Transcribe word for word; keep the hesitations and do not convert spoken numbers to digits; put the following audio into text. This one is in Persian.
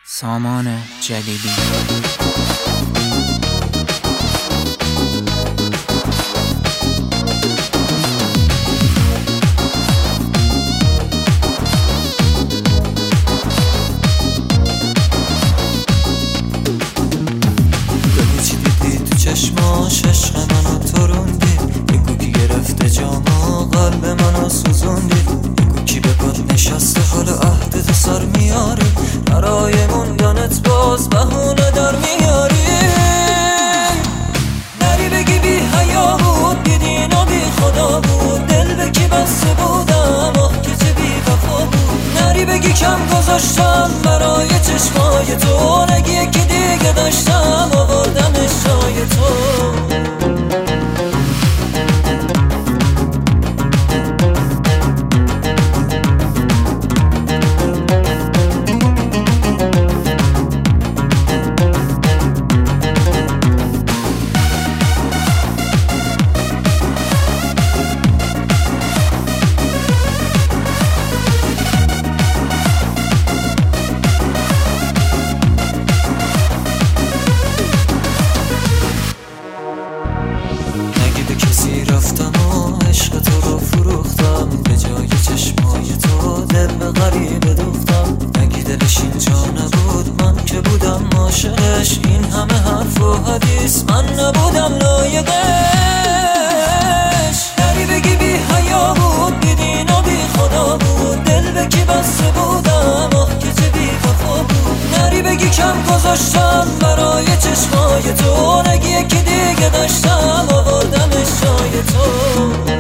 سامان جلیلی. چی دیدی تو چشماش عشق منو تروندی، بگو کی گرفته جاما قلب منو سوزوندی، بگو کی به پات نشسته حال عهدتو سر میاره، برای موندنت باز بهونه در میاری. نری بگی بی حیا بود، بی دین و بی خدا بود، دل به کی بسته بودم آه که چه بی وفا بود. نری بگی کم گذاشتم برای چشمای تو، نگی یکی دیگه داشتم آوردمش جای تو. کسی رفتم و عشق تو رو فروختم، به جای چشمای تو دل به غریبه دوختم. نگی دلش اینجا نبود، من که بودم عاشقش، این همه حرف و حدیث من نبودم لایقش. نری بگی بی حیا بود، بی دین و بی خدا بود، دل به کی بسته بودم آه که چه بی وفا بود. نری بگی کم گذاشتم برای چشمای تو، نگی یکی دیگه داشتم آوردمش جای تو.